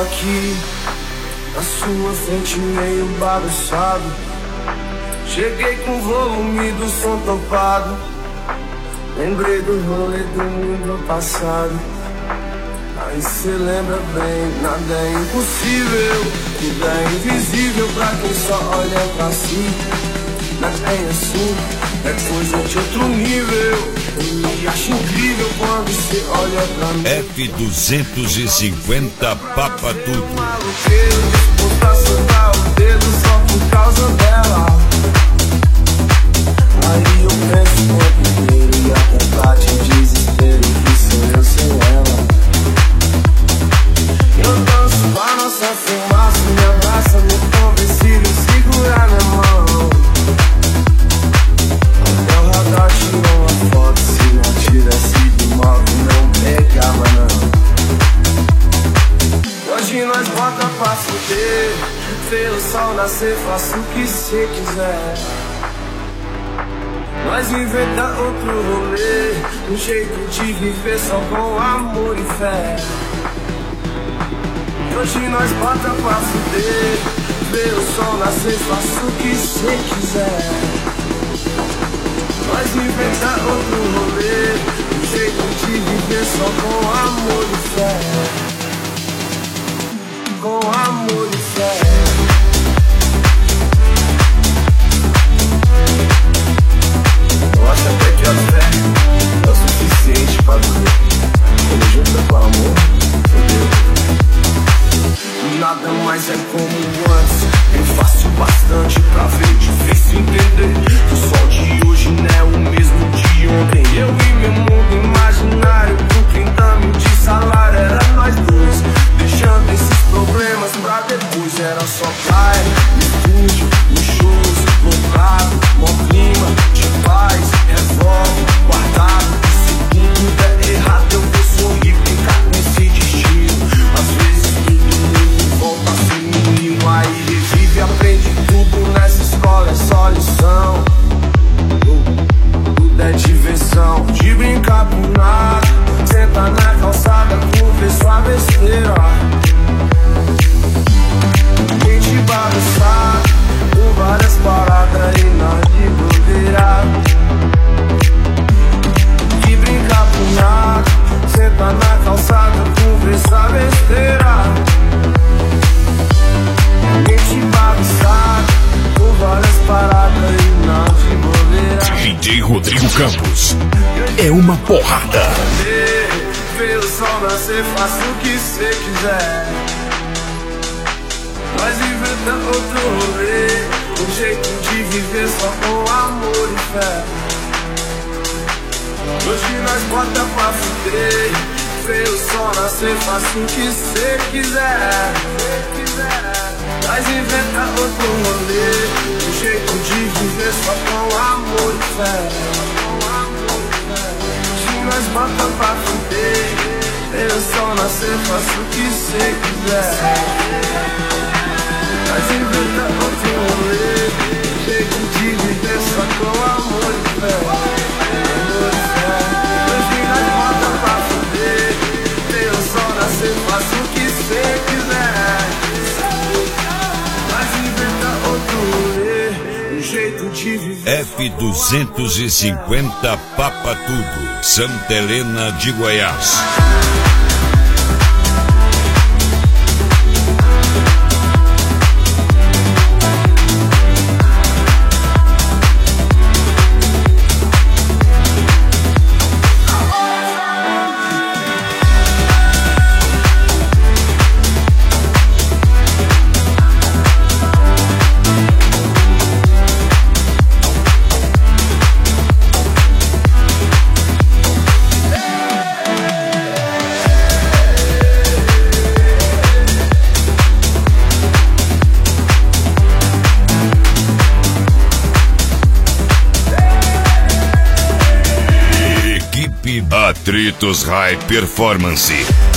aqui na sua frente meio bagunçado. Cheguei com o volume do som topado. Lembrei do rolê do mundo passado. Aí cê lembra bem, nada é impossível. Tudo é invisível pra quem só olha pra si. Nada é assim, é coisa de outro nível. Eu me acho incrível quando cê olha pra mim. F250 papa tudo. Maloqueiro, disposto a soltar o dedo só por causa dela. Aí eu penso o tempo inteiro e até bate desespero que sou eu sem ela. Eu danço com a nossa fumaça, me abraça, me convencível, segurar na mão. Até o radar tirou uma foto, se não tivesse de moto não pegava não. Hoje nós bota pra fuder, vê o sol nascer, faço o que cê quiser. Nós inventa outro rolê, um jeito de viver só com amor e fé. Hoje nós bota pra fuder, vê o sol nascer, faço o que cê quiser. Nós inventa outro rolê, um jeito de viver só com amor e fé. Com amor e fé. Eu acho até que a fé é o suficiente pra viver. Quando junta com amor, fodeu. Nada mais é como antes. É fácil bastante pra ver, difícil entender. O sol de hoje não é o mesmo de ontem. Eu e meu mundo imaginário com 30 mil de salário. Era nós dois, deixando esses problemas pra depois. Era só praia, estúdio, nos shows, lotado, bom clima, de paz, revolve, guardado. Se tudo der errado eu vou sorrir, brincar nesse destino. Às vezes todo mundo volta a ser menino. Aí revive, aprende tudo nessa escola, é só lição. Tudo é diversão, de brincar por nada. Senta na calçada, conver sua besteira. Mente bagunçada, com várias paradas e nós de bobeira. De brincar por nada. Senta na calçada, conver sua besteira. Mente bagunçada, com várias paradas e nós de bobeira. DJ Rodrigo Campos é uma porrada. Vê o sol nascer, faça o que cê quiser. Nós inventamos outro rolê, um jeito de viver só com amor e fé. Hoje nós bota pra fuder, vê o sol nascer, faça o que cê quiser. Nós inventamos outro rolê, um jeito de viver só com amor e fé. Hoje nós bota pra fuder, vê o sol nascer, faça o que cê quiser. Nós inventamos outro rolê, um jeito de viver só com amor e fé. Amor e fé. Hoje nós bota pra fuder, vê o sol nascer, faça o que cê quiser. Nós inventamos outro rolê, um jeito de viver. F250 papa tudo. Santa Helena de Goiás. Atritos High Performance.